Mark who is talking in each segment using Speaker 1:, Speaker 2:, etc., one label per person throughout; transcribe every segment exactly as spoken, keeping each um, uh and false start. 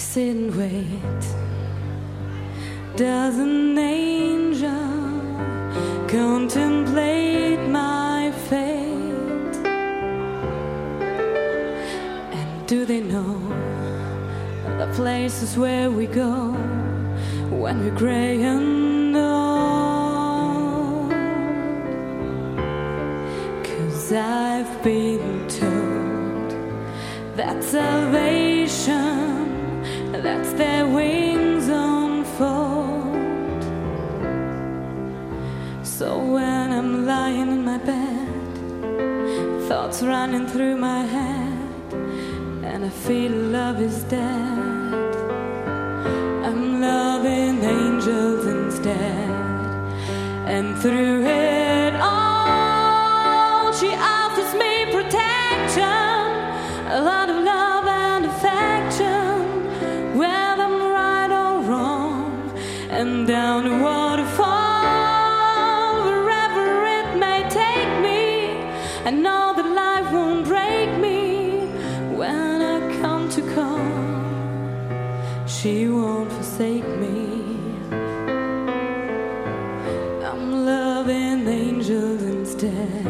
Speaker 1: sit and wait. Does an angel contemplate my fate? And do they know the places where we go when we're gray and old? 'Cause I've been told that salvation, that's their wings unfold. So when I'm lying in my bed, thoughts running through my head, and I feel love is dead, I'm loving angels instead. And through it all, she offers me protection, a lot of love and affection, whether I'm right or wrong, and down the waterfall, wherever it may take me. I know that life won't break me when I come to call. She won't forsake me. I'm loving angels instead.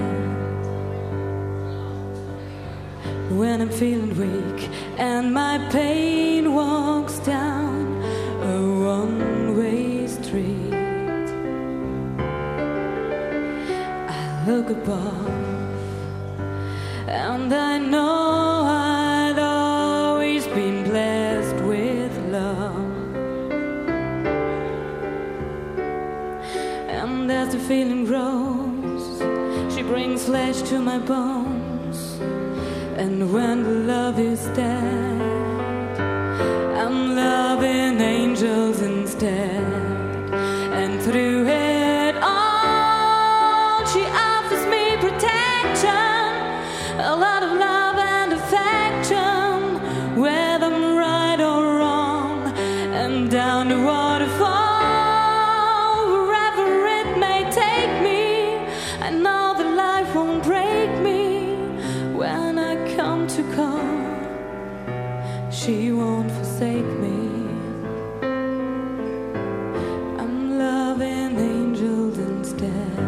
Speaker 1: When I'm feeling weak and my pain walks down a one-way street, I look above and I know I'd always been blessed with love. And as the feeling grows, she brings flesh to my bones. And when the love is dead, I'm loving angels instead. And through it all, she offers me protection, a lot of love and affection, whether I'm right or wrong, and down the waterfall, wherever it may take me. I know that life won't break me when I come to call. She won't forsake me. I'm loving angels instead.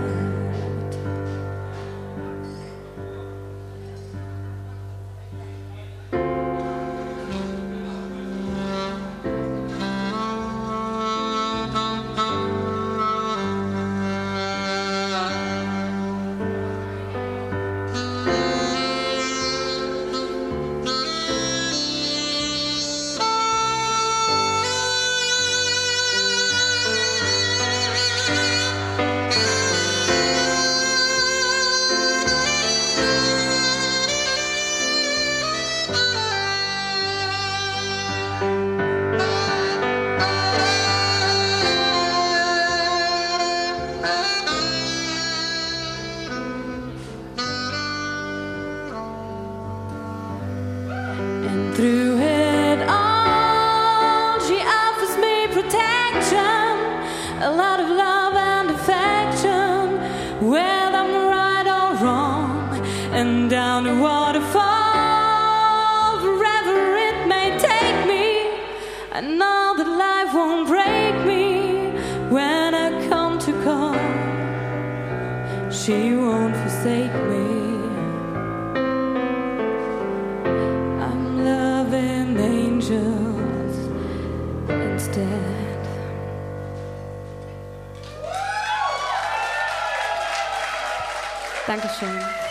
Speaker 1: Through it all, she offers me protection, a lot of love and affection, whether I'm right or wrong, and down the waterfall, wherever it may take me. I know that life won't break me when I come to call. She won't forsake me. Angels instead. Dankeschön.